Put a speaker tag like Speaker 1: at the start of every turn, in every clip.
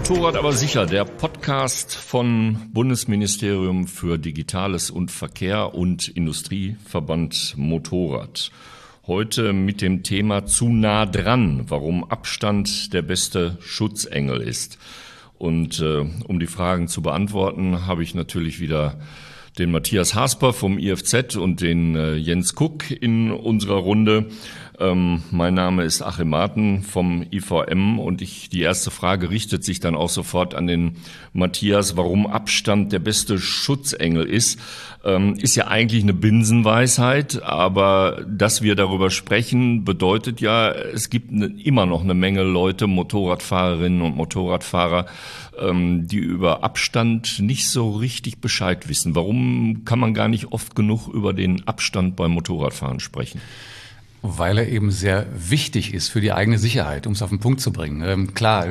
Speaker 1: Motorrad aber sicher, der Podcast von Bundesministerium für Digitales und Verkehr und Industrieverband Motorrad. Heute mit dem Thema zu nah dran, warum Abstand der beste Schutzengel ist. Und um die Fragen zu beantworten, habe ich natürlich wieder den Matthias Hasper vom IFZ und den Jens Kuck in unserer Runde. Mein Name ist Achim Marten vom IVM und die erste Frage richtet sich dann auch sofort an den Matthias, warum Abstand der beste Schutzengel ist. Ist ja eigentlich eine Binsenweisheit, aber dass wir darüber sprechen, bedeutet ja, es gibt immer noch eine Menge Leute, Motorradfahrerinnen und Motorradfahrer, die über Abstand nicht so richtig Bescheid wissen. Warum kann man gar nicht oft genug über den Abstand beim Motorradfahren sprechen?
Speaker 2: Weil er eben sehr wichtig ist für die eigene Sicherheit, um es auf den Punkt zu bringen.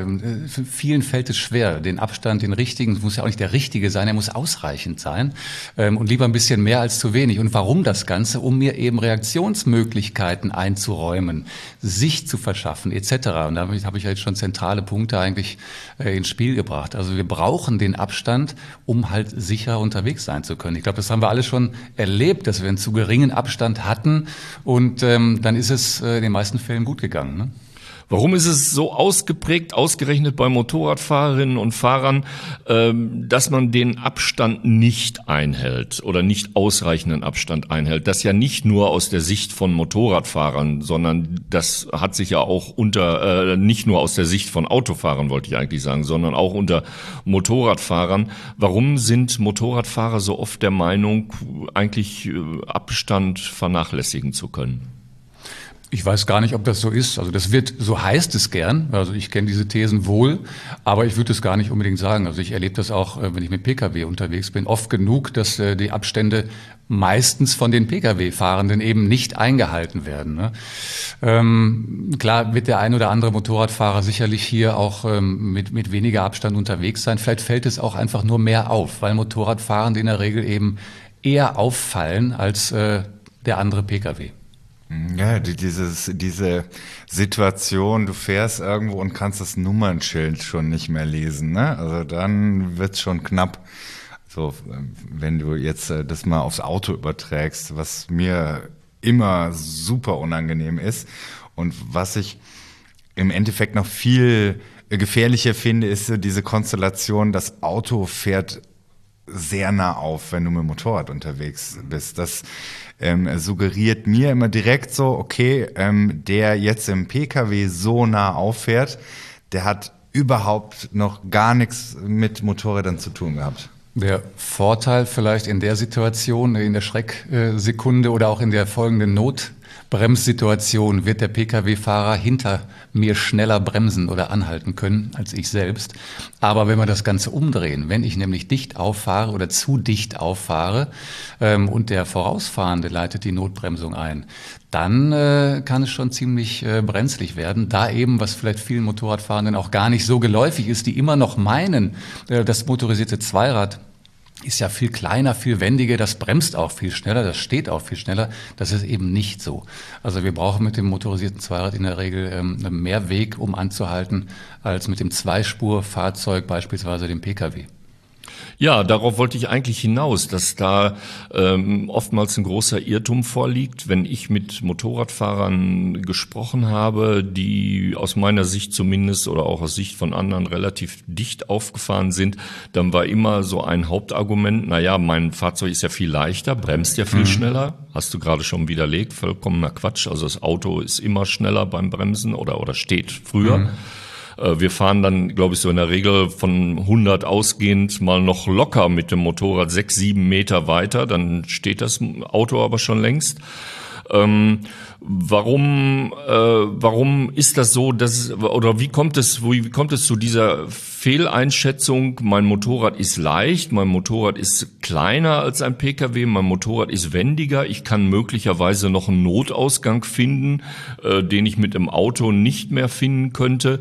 Speaker 2: Für vielen fällt es schwer, den Abstand, den richtigen, es muss ja auch nicht der richtige sein, er muss ausreichend sein und lieber ein bisschen mehr als zu wenig. Und warum das Ganze? Um mir eben Reaktionsmöglichkeiten einzuräumen, Sicht zu verschaffen etc. Und damit habe ich ja jetzt schon zentrale Punkte eigentlich ins Spiel gebracht. Also wir brauchen den Abstand, um halt sicher unterwegs sein zu können. Ich glaube, das haben wir alle schon erlebt, dass wir einen zu geringen Abstand hatten und dann ist es in den meisten Fällen gut gegangen. Ne?
Speaker 1: Warum ist es so ausgeprägt, ausgerechnet bei Motorradfahrerinnen und Fahrern, dass man den Abstand nicht einhält oder nicht ausreichenden Abstand einhält? Das ja nicht nur aus der Sicht von Motorradfahrern, sondern das hat sich ja auch nicht nur aus der Sicht von Autofahrern, wollte ich eigentlich sagen, sondern auch unter Motorradfahrern. Warum sind Motorradfahrer so oft der Meinung, eigentlich Abstand vernachlässigen zu können?
Speaker 2: Ich weiß gar nicht, ob das so ist. Also so heißt es gern. Also ich kenne diese Thesen wohl, aber ich würde es gar nicht unbedingt sagen. Also ich erlebe das auch, wenn ich mit Pkw unterwegs bin, oft genug, dass die Abstände meistens von den Pkw-Fahrenden eben nicht eingehalten werden. Ne? Klar wird der ein oder andere Motorradfahrer sicherlich hier auch mit weniger Abstand unterwegs sein. Vielleicht fällt es auch einfach nur mehr auf, weil Motorradfahrende in der Regel eben eher auffallen als der andere Pkw.
Speaker 3: Ja, diese Situation, du fährst irgendwo und kannst das Nummernschild schon nicht mehr lesen, ne? Also dann wird's schon knapp. So, wenn du jetzt das mal aufs Auto überträgst, was mir immer super unangenehm ist und was ich im Endeffekt noch viel gefährlicher finde, ist so diese Konstellation, das Auto fährt sehr nah auf, wenn du mit dem Motorrad unterwegs bist. Das suggeriert mir immer direkt so, okay, der jetzt im Pkw so nah auffährt, der hat überhaupt noch gar nichts mit Motorrädern zu tun gehabt.
Speaker 2: Der Vorteil vielleicht in der Situation, in der Schrecksekunde oder auch in der folgenden Notbremssituation wird der Pkw-Fahrer hinter mir schneller bremsen oder anhalten können als ich selbst. Aber wenn wir das Ganze umdrehen, wenn ich nämlich dicht auffahre oder zu dicht auffahre und der Vorausfahrende leitet die Notbremsung ein, dann kann es schon ziemlich brenzlig werden, da eben, was vielleicht vielen Motorradfahrenden auch gar nicht so geläufig ist, die immer noch meinen, das motorisierte Zweirad ist ja viel kleiner, viel wendiger, das bremst auch viel schneller, das steht auch viel schneller. Das ist eben nicht so. Also wir brauchen mit dem motorisierten Zweirad in der Regel mehr Weg, um anzuhalten, als mit dem Zweispurfahrzeug, beispielsweise dem Pkw.
Speaker 1: Ja, darauf wollte ich eigentlich hinaus, dass da oftmals ein großer Irrtum vorliegt. Wenn ich mit Motorradfahrern gesprochen habe, die aus meiner Sicht zumindest oder auch aus Sicht von anderen relativ dicht aufgefahren sind, dann war immer so ein Hauptargument, naja, mein Fahrzeug ist ja viel leichter, bremst ja viel schneller. Hast du gerade schon widerlegt, vollkommener Quatsch. Also das Auto ist immer schneller beim Bremsen oder steht früher. Wir fahren dann, glaube ich, so in der Regel von 100 ausgehend mal noch locker mit dem Motorrad 6, 7 Meter weiter. Dann steht das Auto aber schon längst. Warum ist das so, wie kommt es zu dieser Fehleinschätzung? Mein Motorrad ist leicht, mein Motorrad ist kleiner als ein Pkw, mein Motorrad ist wendiger, ich kann möglicherweise noch einen Notausgang finden, den ich mit dem Auto nicht mehr finden könnte.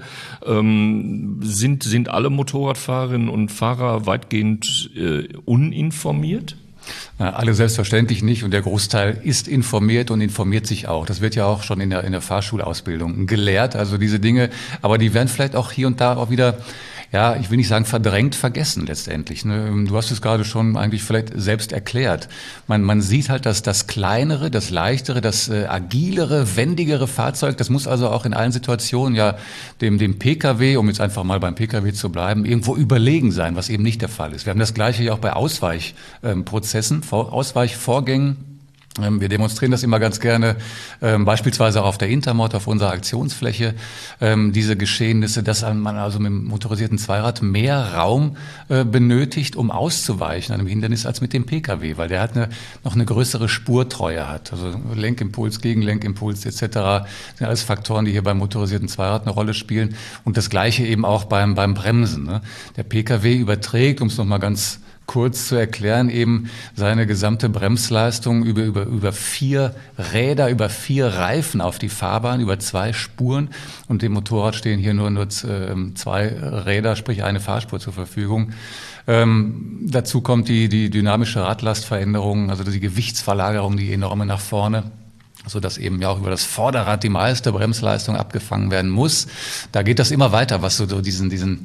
Speaker 1: Sind alle Motorradfahrerinnen und Fahrer weitgehend uninformiert?
Speaker 2: Alle selbstverständlich nicht und der Großteil ist informiert und informiert sich auch. Das wird ja auch schon in der Fahrschulausbildung gelehrt, also diese Dinge, aber die werden vielleicht auch hier und da auch wieder ja, ich will nicht sagen verdrängt, vergessen letztendlich. Ne? Du hast es gerade schon eigentlich vielleicht selbst erklärt. Man sieht halt, dass das kleinere, das leichtere, das agilere, wendigere Fahrzeug, das muss also auch in allen Situationen ja dem Pkw, um jetzt einfach mal beim Pkw zu bleiben, irgendwo überlegen sein, was eben nicht der Fall ist. Wir haben das Gleiche ja auch bei Ausweichprozessen, Ausweichvorgängen. Wir demonstrieren das immer ganz gerne, beispielsweise auch auf der Intermod, auf unserer Aktionsfläche, diese Geschehnisse, dass man also mit dem motorisierten Zweirad mehr Raum benötigt, um auszuweichen an einem Hindernis als mit dem Pkw, weil der hat noch eine größere Spurtreue hat. Also Lenkimpuls, Gegenlenkimpuls etc. sind alles Faktoren, die hier beim motorisierten Zweirad eine Rolle spielen. Und das Gleiche eben auch beim Bremsen. Ne? Der Pkw überträgt, um es nochmal ganz kurz zu erklären, eben seine gesamte Bremsleistung über 4 Räder, über 4 Reifen auf die Fahrbahn, über 2 Spuren. Und dem Motorrad stehen hier nur 2 Räder, sprich eine Fahrspur zur Verfügung. Dazu kommt die dynamische Radlastveränderung, also die Gewichtsverlagerung, die enorme nach vorne, so dass eben ja auch über das Vorderrad die meiste Bremsleistung abgefangen werden muss. Da geht das immer weiter, was so diesen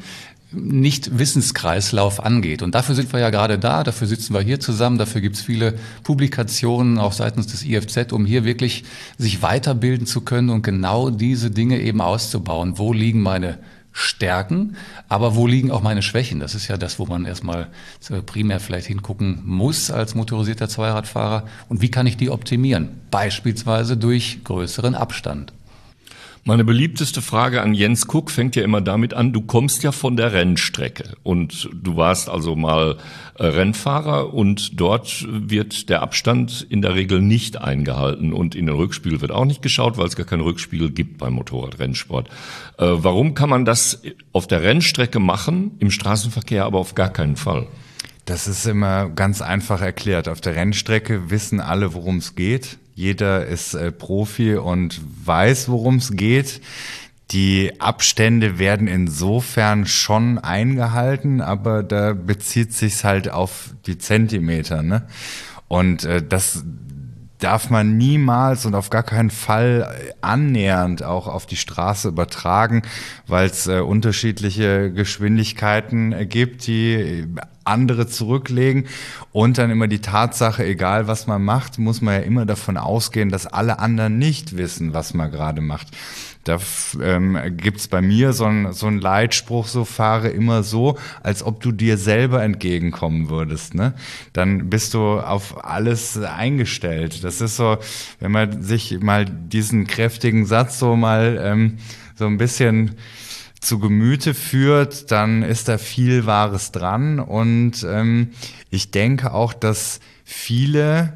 Speaker 2: Nicht-Wissenskreislauf angeht. Und dafür sind wir ja gerade da, dafür sitzen wir hier zusammen, dafür gibt es viele Publikationen auch seitens des IFZ, um hier wirklich sich weiterbilden zu können und genau diese Dinge eben auszubauen. Wo liegen meine Stärken, aber wo liegen auch meine Schwächen? Das ist ja das, wo man erstmal primär vielleicht hingucken muss als motorisierter Zweiradfahrer. Und wie kann ich die optimieren? Beispielsweise durch größeren Abstand.
Speaker 1: Meine beliebteste Frage an Jens Kuck fängt ja immer damit an, du kommst ja von der Rennstrecke und du warst also mal Rennfahrer und dort wird der Abstand in der Regel nicht eingehalten und in den Rückspiegel wird auch nicht geschaut, weil es gar keinen Rückspiegel gibt beim Motorradrennsport. Warum kann man das auf der Rennstrecke machen, im Straßenverkehr aber auf gar keinen Fall?
Speaker 3: Das ist immer ganz einfach erklärt. Auf der Rennstrecke wissen alle, worum es geht. Jeder ist Profi und weiß, worum es geht. Die Abstände werden insofern schon eingehalten, aber da bezieht sich's halt auf die Zentimeter, ne? Und das darf man niemals und auf gar keinen Fall annähernd auch auf die Straße übertragen, weil es unterschiedliche Geschwindigkeiten gibt, die andere zurücklegen und dann immer die Tatsache, egal was man macht, muss man ja immer davon ausgehen, dass alle anderen nicht wissen, was man gerade macht. Da gibt's bei mir so einen Leitspruch, so fahre immer so, als ob du dir selber entgegenkommen würdest, ne? Dann bist du auf alles eingestellt. Das ist so, wenn man sich mal diesen kräftigen Satz so mal so ein bisschen zu Gemüte führt, dann ist da viel Wahres dran. Und ich denke auch, dass viele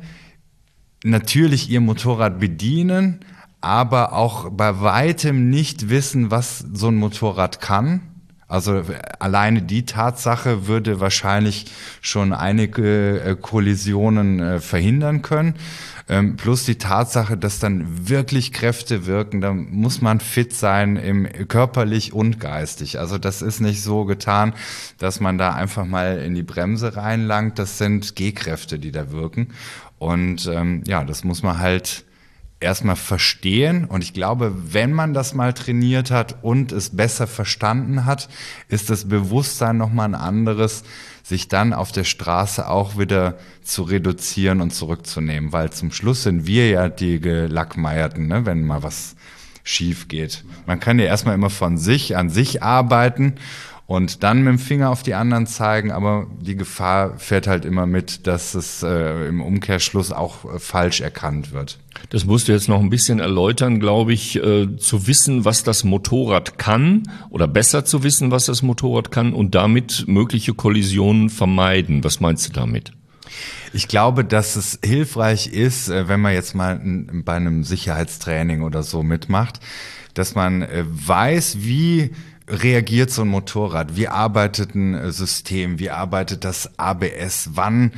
Speaker 3: natürlich ihr Motorrad bedienen, aber auch bei weitem nicht wissen, was so ein Motorrad kann. Also alleine die Tatsache würde wahrscheinlich schon einige Kollisionen verhindern können. Plus die Tatsache, dass dann wirklich Kräfte wirken, da muss man fit sein, körperlich und geistig. Also das ist nicht so getan, dass man da einfach mal in die Bremse reinlangt. Das sind G-Kräfte, die da wirken. Und ja, das muss man halt erstmal verstehen. Und ich glaube, wenn man das mal trainiert hat und es besser verstanden hat, ist das Bewusstsein nochmal ein anderes, sich dann auf der Straße auch wieder zu reduzieren und zurückzunehmen. Weil zum Schluss sind wir ja die Gelackmeierten, ne, wenn mal was schief geht. Man kann ja erstmal immer an sich arbeiten und dann mit dem Finger auf die anderen zeigen, aber die Gefahr fährt halt immer mit, dass es im Umkehrschluss auch falsch erkannt wird.
Speaker 1: Das musst du jetzt noch ein bisschen erläutern, glaube ich, zu wissen, was das Motorrad kann oder besser zu wissen, was das Motorrad kann und damit mögliche Kollisionen vermeiden. Was meinst du damit?
Speaker 3: Ich glaube, dass es hilfreich ist, wenn man jetzt mal bei einem Sicherheitstraining oder so mitmacht, dass man weiß, wie reagiert so ein Motorrad? Wie arbeitet ein System? Wie arbeitet das ABS? Wann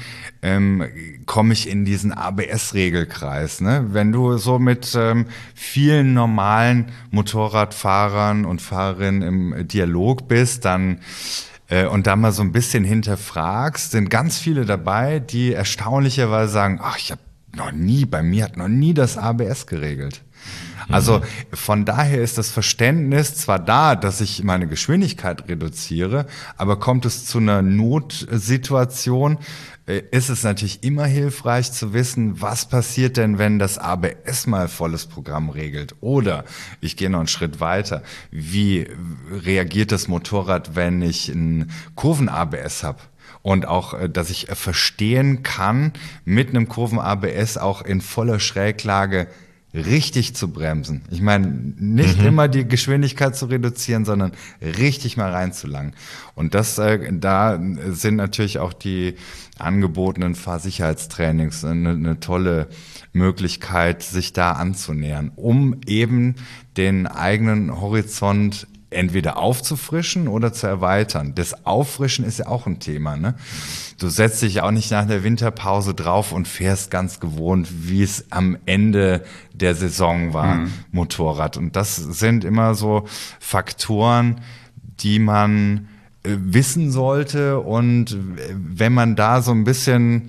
Speaker 3: komme ich in diesen ABS-Regelkreis? Ne? Wenn du so mit vielen normalen Motorradfahrern und Fahrerinnen im Dialog bist, dann und da mal so ein bisschen hinterfragst, sind ganz viele dabei, die erstaunlicherweise sagen, ach, ich habe bei mir hat noch nie das ABS geregelt. Also von daher ist das Verständnis zwar da, dass ich meine Geschwindigkeit reduziere, aber kommt es zu einer Notsituation, ist es natürlich immer hilfreich zu wissen, was passiert denn, wenn das ABS mal volles Programm regelt? Oder ich gehe noch einen Schritt weiter. Wie reagiert das Motorrad, wenn ich ein Kurven-ABS habe? Und auch, dass ich verstehen kann, mit einem Kurven-ABS auch in voller Schräglage richtig zu bremsen. Ich meine, nicht immer die Geschwindigkeit zu reduzieren, sondern richtig mal reinzulangen. Und da sind natürlich auch die angebotenen Fahrsicherheitstrainings eine tolle Möglichkeit, sich da anzunähern, um eben den eigenen Horizont entweder aufzufrischen oder zu erweitern. Das Auffrischen ist ja auch ein Thema, ne? Du setzt dich auch nicht nach der Winterpause drauf und fährst ganz gewohnt, wie es am Ende der Saison war, Motorrad. Und das sind immer so Faktoren, die man wissen sollte. Und wenn man da so ein bisschen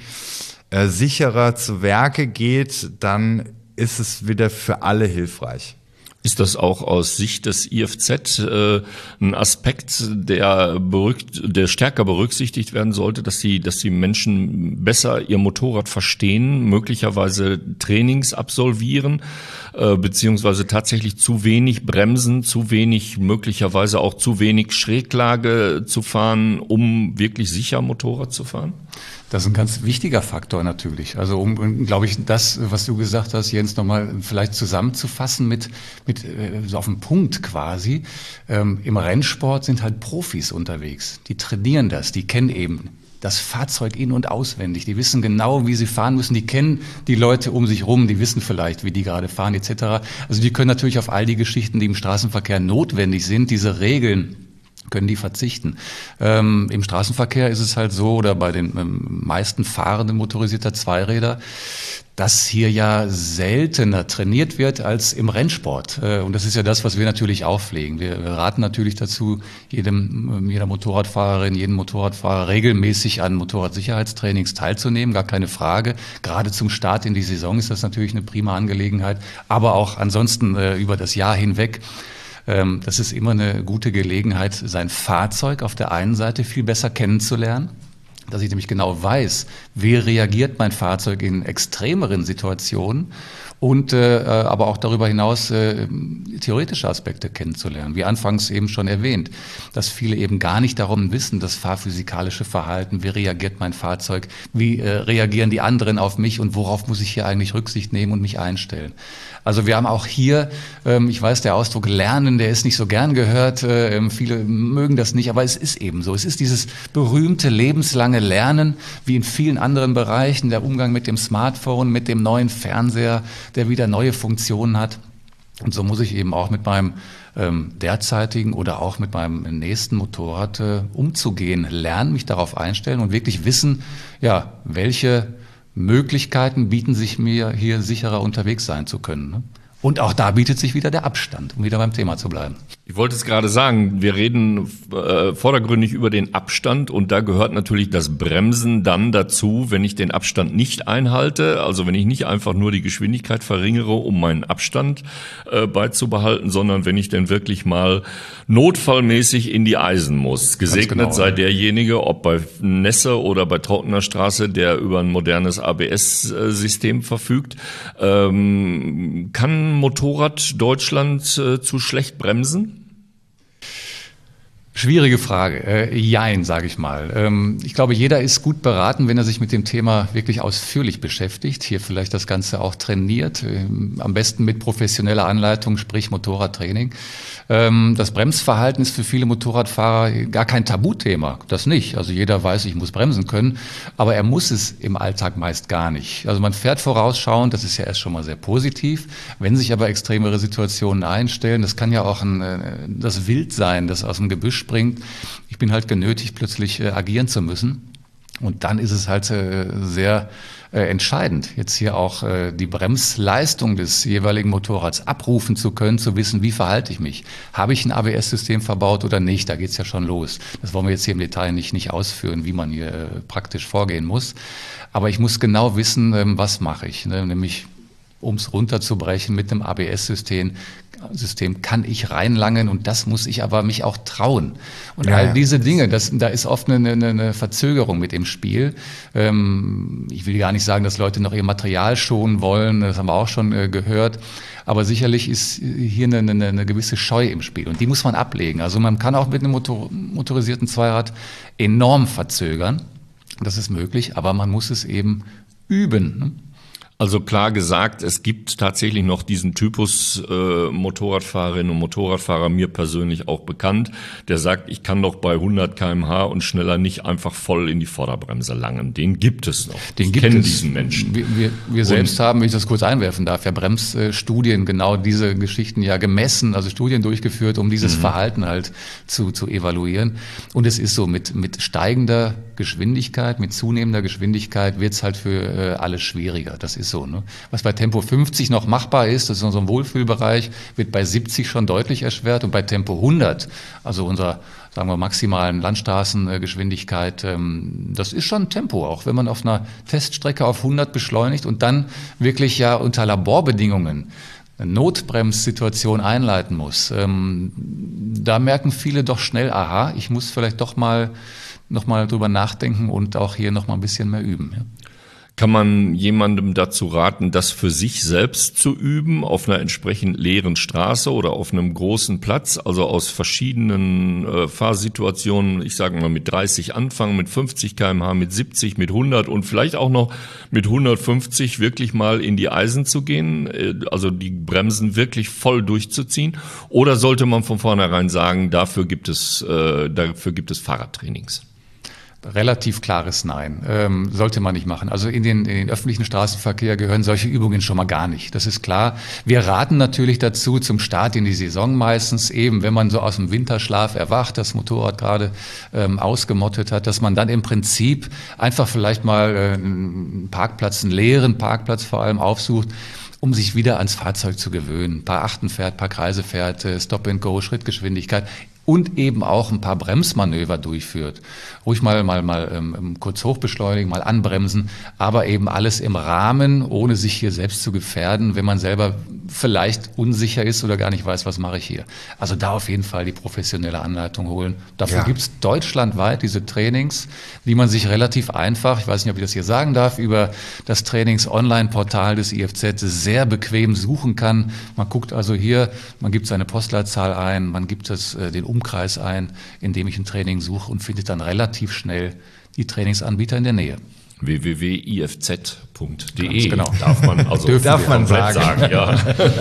Speaker 3: sicherer zu Werke geht, dann ist es wieder für alle hilfreich.
Speaker 1: Ist das auch aus Sicht des IFZ ein Aspekt, der stärker berücksichtigt werden sollte, dass die Menschen besser ihr Motorrad verstehen, möglicherweise Trainings absolvieren, beziehungsweise tatsächlich zu wenig bremsen, möglicherweise auch zu wenig Schräglage zu fahren, um wirklich sicher Motorrad zu fahren?
Speaker 2: Das ist ein ganz wichtiger Faktor natürlich. Also um, glaube ich, das, was du gesagt hast, Jens, nochmal vielleicht zusammenzufassen mit so auf den Punkt quasi. Im Rennsport sind halt Profis unterwegs. Die trainieren das, die kennen eben das Fahrzeug in- und auswendig. Die wissen genau, wie sie fahren müssen. Die kennen die Leute um sich rum. Die wissen vielleicht, wie die gerade fahren etc. Also die können natürlich auf all die Geschichten, die im Straßenverkehr notwendig sind, diese Regeln, können die verzichten. Im Straßenverkehr ist es halt so, oder bei den meisten Fahrenden motorisierter Zweiräder, dass hier ja seltener trainiert wird als im Rennsport. Und das ist ja das, was wir natürlich auch pflegen. Wir raten natürlich dazu, jeder Motorradfahrerin, jedem Motorradfahrer regelmäßig an Motorradsicherheitstrainings teilzunehmen, gar keine Frage. Gerade zum Start in die Saison ist das natürlich eine prima Angelegenheit, aber auch ansonsten über das Jahr hinweg. Das ist immer eine gute Gelegenheit, sein Fahrzeug auf der einen Seite viel besser kennenzulernen, dass ich nämlich genau weiß, wie reagiert mein Fahrzeug in extremeren Situationen und aber auch darüber hinaus theoretische Aspekte kennenzulernen. Wie anfangs eben schon erwähnt, dass viele eben gar nicht darum wissen, das fahrphysikalische Verhalten, wie reagiert mein Fahrzeug, wie reagieren die anderen auf mich und worauf muss ich hier eigentlich Rücksicht nehmen und mich einstellen. Also wir haben auch hier, ich weiß, der Ausdruck Lernen, der ist nicht so gern gehört, viele mögen das nicht, aber es ist eben so. Es ist dieses berühmte lebenslange Lernen, wie in vielen anderen Bereichen, der Umgang mit dem Smartphone, mit dem neuen Fernseher, der wieder neue Funktionen hat. Und so muss ich eben auch mit meinem derzeitigen oder auch mit meinem nächsten Motorrad umzugehen, lernen, mich darauf einstellen und wirklich wissen, ja, welche Möglichkeiten bieten sich mir, hier sicherer unterwegs sein zu können. Ne? Und auch da bietet sich wieder der Abstand, um wieder beim Thema zu bleiben.
Speaker 1: Ich wollte es gerade sagen, wir reden vordergründig über den Abstand und da gehört natürlich das Bremsen dann dazu, wenn ich den Abstand nicht einhalte, also wenn ich nicht einfach nur die Geschwindigkeit verringere, um meinen Abstand beizubehalten, sondern wenn ich denn wirklich mal notfallmäßig in die Eisen muss. Gesegnet genau, sei derjenige, ob bei Nässe oder bei trockener Straße, der über ein modernes ABS-System verfügt. Kann Motorrad Deutschland zu schlecht bremsen?
Speaker 2: Schwierige Frage. Jein, sage ich mal. Ich glaube, jeder ist gut beraten, wenn er sich mit dem Thema wirklich ausführlich beschäftigt. Hier vielleicht das Ganze auch trainiert. Am besten mit professioneller Anleitung, sprich Motorradtraining. Das Bremsverhalten ist für viele Motorradfahrer gar kein Tabuthema. Das nicht. Also jeder weiß, ich muss bremsen können. Aber er muss es im Alltag meist gar nicht. Also man fährt vorausschauend. Das ist ja erst schon mal sehr positiv. Wenn sich aber extremere Situationen einstellen, das kann ja auch das Wild sein, das aus dem Gebüsch springt. Ich bin halt genötigt, plötzlich agieren zu müssen. Und dann ist es halt sehr entscheidend, jetzt hier auch die Bremsleistung des jeweiligen Motorrads abrufen zu können, zu wissen, wie verhalte ich mich. Habe ich ein ABS-System verbaut oder nicht? Da geht's ja schon los. Das wollen wir jetzt hier im Detail nicht ausführen, wie man hier praktisch vorgehen muss. Aber ich muss genau wissen, was mache ich. Nämlich, um es runterzubrechen, mit einem ABS-System kann ich reinlangen und das muss ich aber mich auch trauen. Und all diese Dinge, da ist oft eine Verzögerung mit im Spiel. Ich will gar nicht sagen, dass Leute noch ihr Material schonen wollen, das haben wir auch schon gehört. Aber sicherlich ist hier eine gewisse Scheu im Spiel und die muss man ablegen. Also man kann auch mit einem motorisierten Zweirad enorm verzögern. Das ist möglich, aber man muss es eben üben, ne?
Speaker 1: Also klar gesagt, es gibt tatsächlich noch diesen Typus Motorradfahrerinnen und Motorradfahrer, mir persönlich auch bekannt, der sagt, ich kann doch bei 100 km/h und schneller nicht einfach voll in die Vorderbremse langen. Den gibt es noch.
Speaker 2: Den gibt es. Diesen Menschen. Wir selbst haben, wenn ich das kurz einwerfen darf, ja Bremsstudien genau diese Geschichten ja gemessen, also Studien durchgeführt, um dieses Verhalten halt zu evaluieren. Und es ist so, mit steigender Geschwindigkeit, mit zunehmender Geschwindigkeit wird's halt für alle schwieriger. Das ist so, ne? Was bei Tempo 50 noch machbar ist, das ist so ein Wohlfühlbereich, wird bei 70 schon deutlich erschwert und bei Tempo 100, also unserer, sagen wir, maximalen Landstraßengeschwindigkeit, das ist schon Tempo, auch wenn man auf einer Teststrecke auf 100 beschleunigt und dann wirklich ja unter Laborbedingungen eine Notbremssituation einleiten muss. Da merken viele doch schnell, aha, ich muss vielleicht doch mal noch mal drüber nachdenken und auch hier noch mal ein bisschen mehr üben. Ja.
Speaker 1: Kann man jemandem dazu raten, das für sich selbst zu üben, auf einer entsprechend leeren Straße oder auf einem großen Platz, also aus verschiedenen Fahrsituationen, ich sage mal mit 30 anfangen, mit 50 km/h, mit 70, mit 100 und vielleicht auch noch mit 150 wirklich mal in die Eisen zu gehen, also die Bremsen wirklich voll durchzuziehen? Oder sollte man von vornherein sagen, dafür gibt es Fahrradtrainings?
Speaker 2: Relativ klares Nein. Sollte man nicht machen. Also in den öffentlichen Straßenverkehr gehören solche Übungen schon mal gar nicht. Das ist klar. Wir raten natürlich dazu zum Start in die Saison meistens eben, wenn man so aus dem Winterschlaf erwacht, das Motorrad gerade ausgemottet hat, dass man dann im Prinzip einfach vielleicht mal einen Parkplatz, einen leeren Parkplatz vor allem aufsucht, um sich wieder ans Fahrzeug zu gewöhnen. Ein paar Achten fährt, ein paar Kreise fährt, Stop and Go, Schrittgeschwindigkeit. Und eben auch ein paar Bremsmanöver durchführt. Ruhig mal kurz hochbeschleunigen, mal anbremsen, aber eben alles im Rahmen, ohne sich hier selbst zu gefährden, wenn man selber vielleicht unsicher ist oder gar nicht weiß, was mache ich hier. Also da auf jeden Fall die professionelle Anleitung holen. Dafür gibt's deutschlandweit diese Trainings, die man sich relativ einfach, ich weiß nicht, ob ich das hier sagen darf, über das Trainings-Online-Portal des IFZ sehr bequem suchen kann. Man guckt also hier, man gibt seine Postleitzahl ein, man gibt den Umkreis ein, in dem ich ein Training suche und findet dann relativ schnell die Trainingsanbieter in der Nähe.
Speaker 1: www.ifz.de.
Speaker 2: Genau.
Speaker 1: Darf man sagen, ja.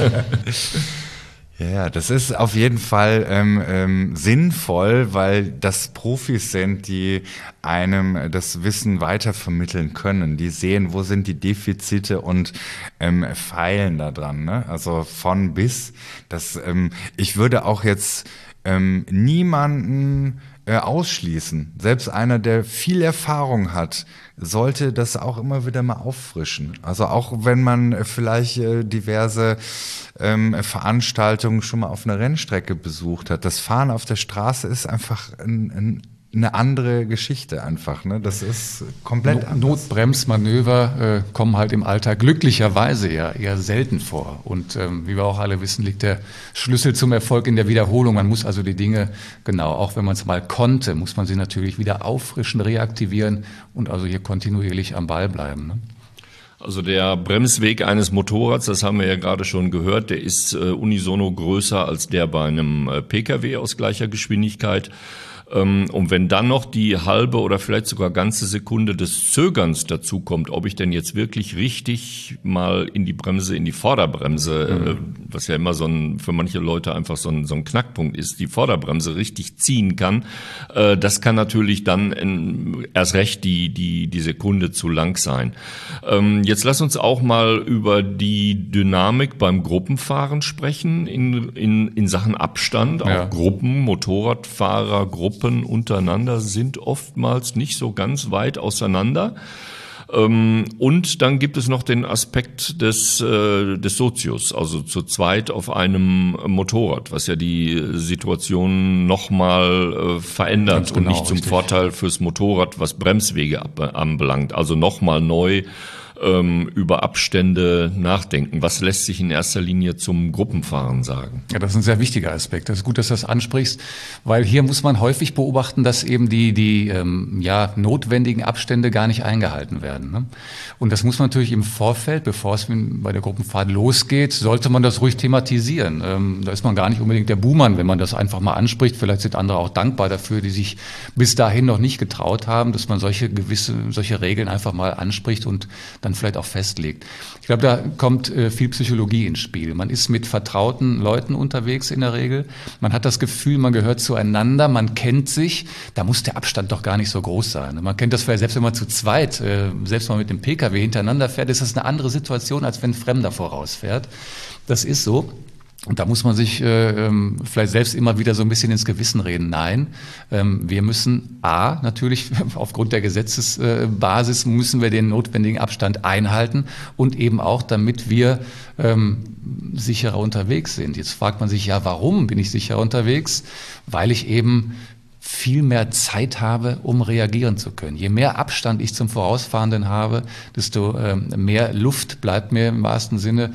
Speaker 3: Ja, das ist auf jeden Fall sinnvoll, weil das Profis sind, die einem das Wissen weitervermitteln können. Die sehen, wo sind die Defizite und feilen da dran. Ne? Also von bis. Ich würde auch jetzt niemanden ausschließen. Selbst einer, der viel Erfahrung hat, sollte das auch immer wieder mal auffrischen. Also auch wenn man vielleicht diverse Veranstaltungen schon mal auf einer Rennstrecke besucht hat. Das Fahren auf der Straße ist einfach eine andere Geschichte einfach. Ne? Das ist komplett anders.
Speaker 2: Notbremsmanöver kommen halt im Alltag glücklicherweise eher selten vor. Und wie wir auch alle wissen, liegt der Schlüssel zum Erfolg in der Wiederholung. Man muss also die Dinge, genau, auch wenn man es mal konnte, muss man sie natürlich wieder auffrischen, reaktivieren und also hier kontinuierlich am Ball bleiben. Ne?
Speaker 1: Also der Bremsweg eines Motorrads, das haben wir ja gerade schon gehört, der ist unisono größer als der bei einem Pkw aus gleicher Geschwindigkeit. Und wenn dann noch die halbe oder vielleicht sogar ganze Sekunde des Zögerns dazu kommt, ob ich denn jetzt wirklich richtig mal in die Vorderbremse was ja immer für manche Leute einfach so ein Knackpunkt ist, die Vorderbremse richtig ziehen kann, das kann natürlich dann erst recht die Sekunde zu lang sein. Jetzt lass uns auch mal über die Dynamik beim Gruppenfahren sprechen in Sachen Abstand.
Speaker 2: Ja.
Speaker 1: Auch Gruppen, Motorradfahrergruppen untereinander sind oftmals nicht so ganz weit auseinander. Und dann gibt es noch den Aspekt des Sozius, also zu zweit auf einem Motorrad, was ja die Situation nochmal verändert.
Speaker 2: Ganz genau,
Speaker 1: und nicht zum
Speaker 2: richtig.
Speaker 1: Vorteil fürs Motorrad, was Bremswege anbelangt. Also nochmal neu über Abstände nachdenken. Was lässt sich in erster Linie zum Gruppenfahren sagen?
Speaker 2: Ja, das ist ein sehr wichtiger Aspekt. Das ist gut, dass du das ansprichst, weil hier muss man häufig beobachten, dass eben die notwendigen Abstände gar nicht eingehalten werden. Ne? Und das muss man natürlich im Vorfeld, bevor es bei der Gruppenfahrt losgeht, sollte man das ruhig thematisieren. Da ist man gar nicht unbedingt der Buhmann, wenn man das einfach mal anspricht. Vielleicht sind andere auch dankbar dafür, die sich bis dahin noch nicht getraut haben, dass man solche Regeln einfach mal anspricht und dann vielleicht auch festlegt. Ich glaube, da kommt viel Psychologie ins Spiel. Man ist mit vertrauten Leuten unterwegs in der Regel. Man hat das Gefühl, man gehört zueinander, man kennt sich. Da muss der Abstand doch gar nicht so groß sein. Man kennt das vielleicht selbst, wenn man zu zweit, selbst mal mit dem Pkw hintereinander fährt, ist das eine andere Situation, als wenn ein Fremder vorausfährt. Das ist so. Und da muss man sich vielleicht selbst immer wieder so ein bisschen ins Gewissen reden. Nein, wir müssen natürlich aufgrund der Gesetzesbasis müssen wir den notwendigen Abstand einhalten und eben auch, damit wir sicherer unterwegs sind. Jetzt fragt man sich, ja, warum bin ich sicherer unterwegs? Weil ich eben viel mehr Zeit habe, um reagieren zu können. Je mehr Abstand ich zum Vorausfahrenden habe, desto mehr Luft bleibt mir im wahrsten Sinne,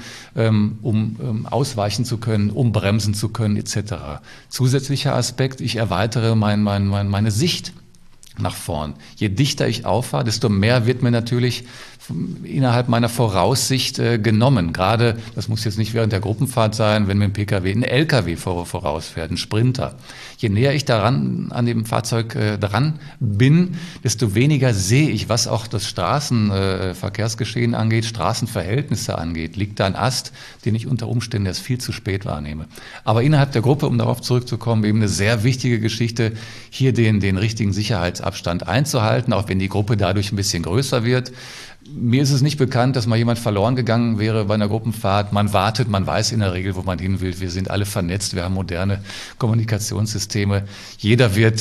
Speaker 2: um ausweichen zu können, um bremsen zu können, etc. Zusätzlicher Aspekt, ich erweitere meine Sicht nach vorn. Je dichter ich auffahre, desto mehr wird mir natürlich innerhalb meiner Voraussicht genommen. Gerade, das muss jetzt nicht während der Gruppenfahrt sein, wenn mit dem Pkw ein LKW vorausfährt, ein Sprinter. Je näher ich daran an dem Fahrzeug dran bin, desto weniger sehe ich, was auch das Straßenverkehrsgeschehen angeht, Straßenverhältnisse angeht. Liegt da ein Ast, den ich unter Umständen erst viel zu spät wahrnehme. Aber innerhalb der Gruppe, um darauf zurückzukommen, eben eine sehr wichtige Geschichte, hier den richtigen Sicherheitsabstand einzuhalten, auch wenn die Gruppe dadurch ein bisschen größer wird. Mir ist es nicht bekannt, dass mal jemand verloren gegangen wäre bei einer Gruppenfahrt. Man wartet, man weiß in der Regel, wo man hin will. Wir sind alle vernetzt, wir haben moderne Kommunikationssysteme. Jeder wird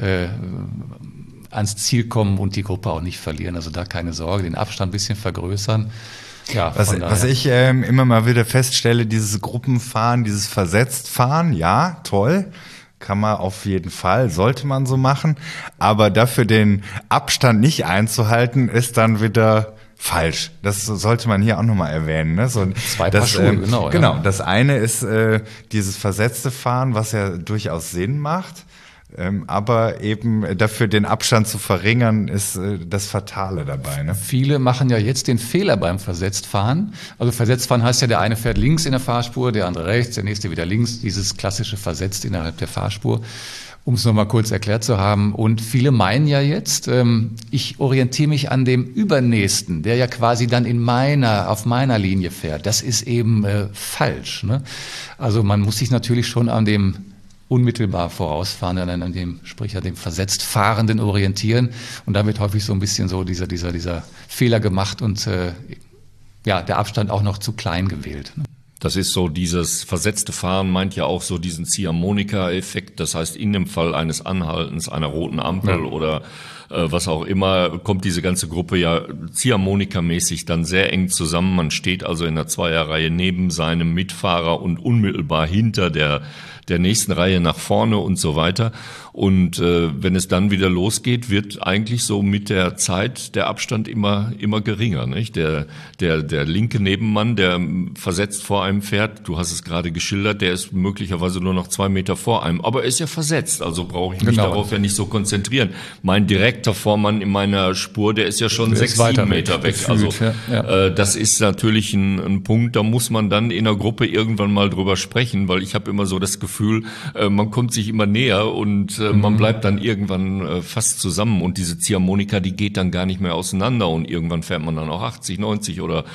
Speaker 2: ans Ziel kommen und die Gruppe auch nicht verlieren. Also da keine Sorge, den Abstand ein bisschen vergrößern. Ja,
Speaker 3: was ich immer mal wieder feststelle, dieses Gruppenfahren, dieses Versetztfahren, ja, toll. Kann man auf jeden Fall, sollte man so machen. Aber dafür den Abstand nicht einzuhalten, ist dann wieder falsch. Das sollte man hier auch nochmal erwähnen. Ne? So,
Speaker 2: Zwei Paar Schuhe, genau.
Speaker 3: Genau,
Speaker 2: ja.
Speaker 3: das eine ist dieses versetzte Fahren, was ja durchaus Sinn macht. Aber eben dafür den Abstand zu verringern, ist das Fatale dabei. Ne?
Speaker 2: Viele machen ja jetzt den Fehler beim Versetztfahren. Also Versetztfahren heißt ja, der eine fährt links in der Fahrspur, der andere rechts, der nächste wieder links. Dieses klassische Versetzt innerhalb der Fahrspur, um es nochmal kurz erklärt zu haben. Und viele meinen ja jetzt, ich orientiere mich an dem Übernächsten, der ja quasi dann auf meiner Linie fährt. Das ist eben falsch. Ne? Also man muss sich natürlich schon an dem unmittelbar vorausfahrenden, an dem versetzt Fahrenden orientieren. Und da wird häufig so ein bisschen so dieser Fehler gemacht und der Abstand auch noch zu klein gewählt.
Speaker 1: Das ist so dieses versetzte Fahren meint ja auch so diesen Ziehharmonika-Effekt. Das heißt, in dem Fall eines Anhaltens einer roten Ampel oder was auch immer, kommt diese ganze Gruppe ja Ziehharmonika-mäßig dann sehr eng zusammen. Man steht also in der Zweierreihe neben seinem Mitfahrer und unmittelbar hinter der nächsten Reihe nach vorne und so weiter. Und wenn es dann wieder losgeht, wird eigentlich so mit der Zeit der Abstand immer geringer. Nicht? Der linke Nebenmann, der versetzt vor einem fährt, du hast es gerade geschildert, der ist möglicherweise nur noch 2 Meter vor einem. Aber er ist ja versetzt, also brauche ich mich darauf ja nicht so konzentrieren. Mein direkter Vormann in meiner Spur, der ist ja schon 6, 7 Meter weg. Also das ist natürlich ein Punkt, da muss man dann in der Gruppe irgendwann mal drüber sprechen, weil ich habe immer so das Gefühl, man kommt sich immer näher und man bleibt dann irgendwann fast zusammen und diese Ziehharmonika, die geht dann gar nicht mehr auseinander und irgendwann fährt man dann auch 80, 90 oder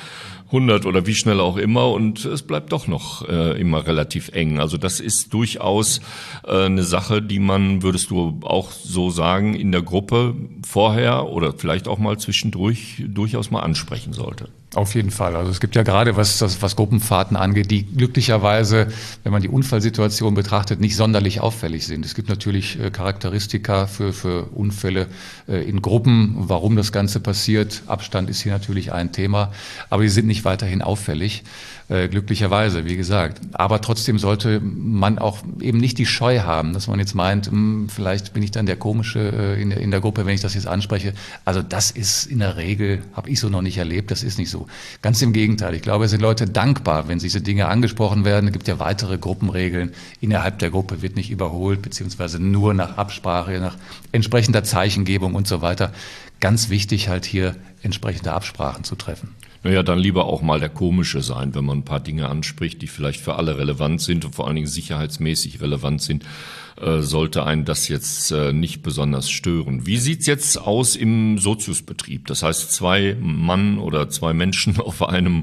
Speaker 1: 100 oder wie schnell auch immer und es bleibt doch noch immer relativ eng. Also das ist durchaus eine Sache, die man, würdest du auch so sagen, in der Gruppe vorher oder vielleicht auch mal zwischendurch durchaus mal ansprechen sollte.
Speaker 2: Auf jeden Fall. Also es gibt ja gerade, was Gruppenfahrten angeht, die glücklicherweise, wenn man die Unfallsituation betrachtet, nicht sonderlich auffällig sind. Es gibt natürlich Charakteristika für Unfälle in Gruppen, warum das Ganze passiert. Abstand ist hier natürlich ein Thema, aber die sind nicht weiterhin auffällig. Glücklicherweise, wie gesagt. Aber trotzdem sollte man auch eben nicht die Scheu haben, dass man jetzt meint, vielleicht bin ich dann der Komische in der Gruppe, wenn ich das jetzt anspreche. Also das ist in der Regel, habe ich so noch nicht erlebt, das ist nicht so. Ganz im Gegenteil. Ich glaube, es sind Leute dankbar, wenn diese Dinge angesprochen werden. Es gibt ja weitere Gruppenregeln. Innerhalb der Gruppe wird nicht überholt, beziehungsweise nur nach Absprache, nach entsprechender Zeichengebung und so weiter. Ganz wichtig halt hier entsprechende Absprachen zu treffen.
Speaker 1: Naja, dann lieber auch mal der Komische sein, wenn man ein paar Dinge anspricht, die vielleicht für alle relevant sind und vor allen Dingen sicherheitsmäßig relevant sind, sollte einen das jetzt nicht besonders stören. Wie sieht's jetzt aus im Soziusbetrieb? Das heißt, 2 Mann oder 2 Menschen auf einem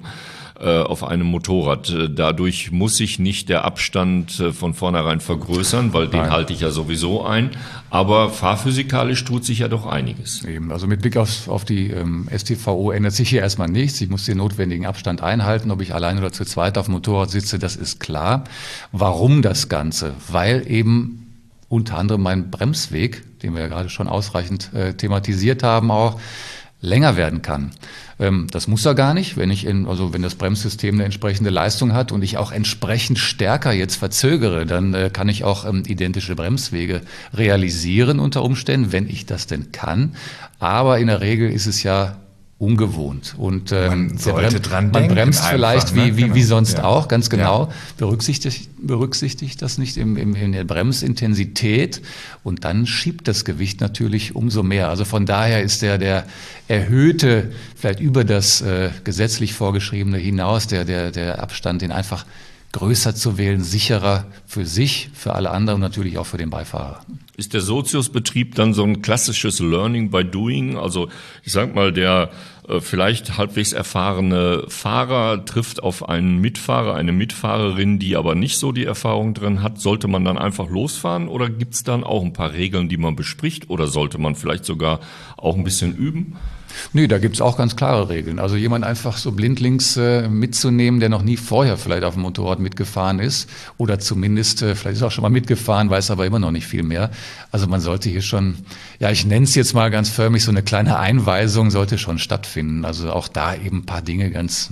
Speaker 1: Motorrad. Dadurch muss sich nicht der Abstand von vornherein vergrößern, weil den halte ich ja sowieso ein. Aber fahrphysikalisch tut sich ja doch einiges.
Speaker 2: Eben, also mit Blick auf die StVO ändert sich hier erstmal nichts. Ich muss den notwendigen Abstand einhalten. Ob ich allein oder zu zweit auf dem Motorrad sitze, das ist klar. Warum das Ganze? Weil eben unter anderem mein Bremsweg, den wir ja gerade schon ausreichend thematisiert haben, auch länger werden kann. Das muss er gar nicht, wenn das Bremssystem eine entsprechende Leistung hat und ich auch entsprechend stärker jetzt verzögere, dann kann ich auch identische Bremswege realisieren unter Umständen, wenn ich das denn kann. Aber in der Regel ist es ja ungewohnt. Und
Speaker 3: man sollte dran
Speaker 2: man
Speaker 3: denken
Speaker 2: bremst vielleicht
Speaker 3: einfach, ne?
Speaker 2: wie sonst
Speaker 3: Ja.
Speaker 2: auch, ganz genau.
Speaker 3: Ja.
Speaker 2: Berücksichtigt das nicht in der Bremsintensität und dann schiebt das Gewicht natürlich umso mehr. Also von daher ist der erhöhte, vielleicht über das gesetzlich vorgeschriebene hinaus, der Abstand, den einfach größer zu wählen, sicherer für sich, für alle anderen und natürlich auch für den Beifahrer.
Speaker 1: Ist der Soziusbetrieb dann so ein klassisches Learning by Doing? Also ich sag mal, der vielleicht halbwegs erfahrene Fahrer trifft auf einen Mitfahrer, eine Mitfahrerin, die aber nicht so die Erfahrung drin hat. Sollte man dann einfach losfahren oder gibt's dann auch ein paar Regeln, die man bespricht oder sollte man vielleicht sogar auch ein bisschen üben?
Speaker 2: Nee, da gibt's auch ganz klare Regeln. Also jemand einfach so blindlings mitzunehmen, der noch nie vorher vielleicht auf dem Motorrad mitgefahren ist oder zumindest vielleicht ist auch schon mal mitgefahren, weiß aber immer noch nicht viel mehr. Also man sollte hier schon, ja, ich nenne es jetzt mal ganz förmlich, so eine kleine Einweisung sollte schon stattfinden. Also auch da eben ein paar Dinge ganz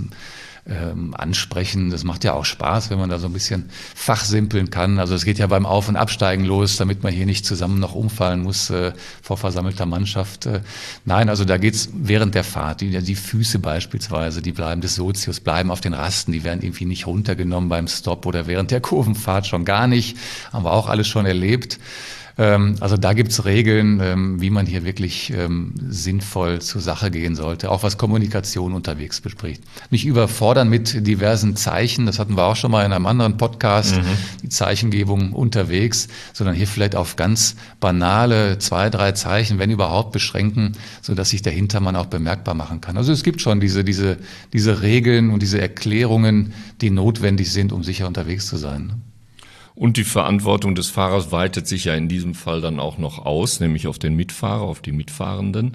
Speaker 2: ansprechen. Das macht ja auch Spaß, wenn man da so ein bisschen fachsimpeln kann. Also es geht ja beim Auf- und Absteigen los, damit man hier nicht zusammen noch umfallen muss vor versammelter Mannschaft. Nein, also da geht's während der Fahrt. Die Füße beispielsweise, die bleiben des Sozius, bleiben auf den Rasten, die werden irgendwie nicht runtergenommen beim Stopp oder während der Kurvenfahrt schon gar nicht. Haben wir auch alles schon erlebt. Also da gibt's Regeln, wie man hier wirklich sinnvoll zur Sache gehen sollte, auch was Kommunikation unterwegs bespricht. Nicht überfordern mit diversen Zeichen, das hatten wir auch schon mal in einem anderen Podcast, die Zeichengebung unterwegs, sondern hier vielleicht auf ganz banale 2, 3 Zeichen, wenn überhaupt, beschränken, sodass sich der Hintermann auch bemerkbar machen kann. Also es gibt schon diese Regeln und diese Erklärungen, die notwendig sind, um sicher unterwegs zu sein.
Speaker 1: Und die Verantwortung des Fahrers weitet sich ja in diesem Fall dann auch noch aus, nämlich auf den Mitfahrer, auf die Mitfahrenden.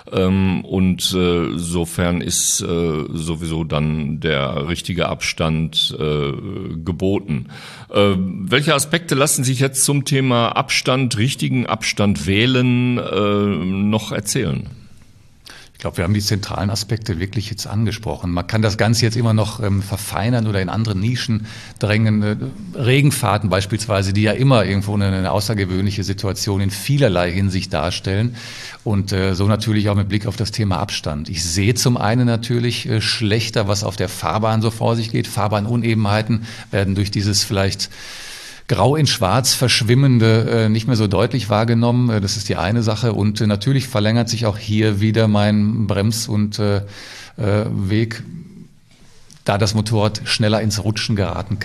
Speaker 1: Und insofern ist sowieso dann der richtige Abstand geboten. Welche Aspekte lassen sich jetzt zum Thema Abstand, richtigen Abstand wählen, noch erzählen?
Speaker 2: Ich glaube, wir haben die zentralen Aspekte wirklich jetzt angesprochen. Man kann das Ganze jetzt immer noch verfeinern oder in andere Nischen drängen. Regenfahrten beispielsweise, die ja immer irgendwo eine außergewöhnliche Situation in vielerlei Hinsicht darstellen. Und so natürlich auch mit Blick auf das Thema Abstand. Ich sehe zum einen natürlich schlechter, was auf der Fahrbahn so vor sich geht. Fahrbahnunebenheiten werden durch dieses vielleicht grau in schwarz verschwimmende nicht mehr so deutlich wahrgenommen. Das ist die eine Sache. Und natürlich verlängert sich auch hier wieder mein Brems- und Weg, da das Motorrad schneller ins Rutschen geraten kann.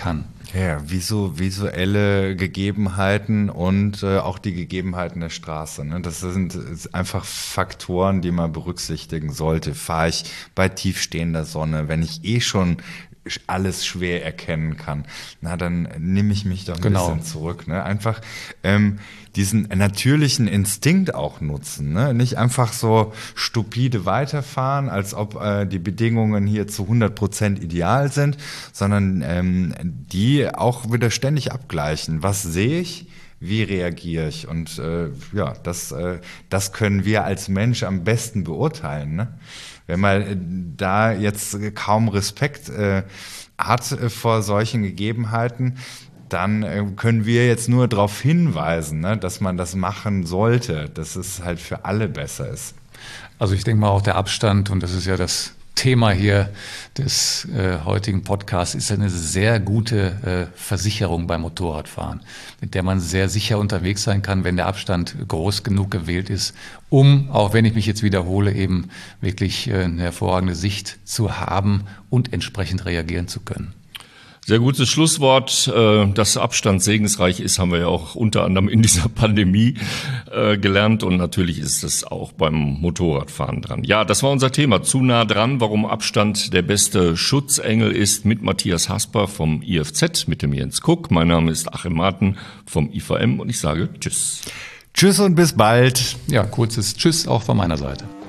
Speaker 3: Ja, visuelle Gegebenheiten und auch die Gegebenheiten der Straße. Ne? Das sind einfach Faktoren, die man berücksichtigen sollte. Fahre ich bei tiefstehender Sonne, wenn ich schon alles schwer erkennen kann, na dann nehme ich mich doch ein bisschen zurück. Ne? Einfach diesen natürlichen Instinkt auch nutzen. Ne? Nicht einfach so stupide weiterfahren, als ob die Bedingungen hier zu 100% ideal sind, sondern die auch wieder ständig abgleichen. Was sehe ich? Wie reagiere ich? Und das können wir als Mensch am besten beurteilen. Ne? Wenn man da jetzt kaum Respekt hat vor solchen Gegebenheiten, dann können wir jetzt nur darauf hinweisen, ne, dass man das machen sollte, dass es halt für alle besser ist.
Speaker 2: Also ich denke mal auch der Abstand, und das ist ja das Thema hier des heutigen Podcasts, ist eine sehr gute Versicherung beim Motorradfahren, mit der man sehr sicher unterwegs sein kann, wenn der Abstand groß genug gewählt ist, um, auch wenn ich mich jetzt wiederhole, eben wirklich eine hervorragende Sicht zu haben und entsprechend reagieren zu können.
Speaker 1: Sehr gutes Schlusswort. Dass Abstand segensreich ist, haben wir ja auch unter anderem in dieser Pandemie gelernt. Und natürlich ist es auch beim Motorradfahren dran. Ja, das war unser Thema. Zu nah dran, warum Abstand der beste Schutzengel ist, mit Matthias Hasper vom IFZ, mit dem Jens Kuck. Mein Name ist Achim Marten vom IVM und ich sage Tschüss.
Speaker 3: Tschüss und bis bald.
Speaker 2: Ja, kurzes Tschüss auch von meiner Seite.